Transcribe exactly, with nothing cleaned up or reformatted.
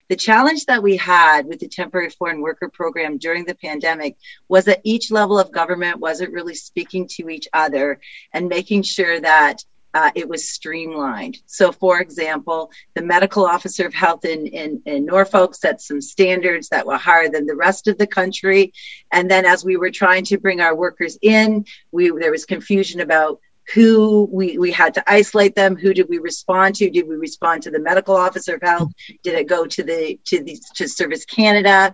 The challenge that we had with the temporary foreign worker program during the pandemic was that each level of government wasn't really speaking to each other and making sure that Uh, it was streamlined. So, for example, the medical officer of health in, in, in Norfolk set some standards that were higher than the rest of the country. And then as we were trying to bring our workers in, we there was confusion about who we, we had to isolate them. Who did we respond to? Did we respond to the medical officer of health? Did it go to the to the to Service Canada?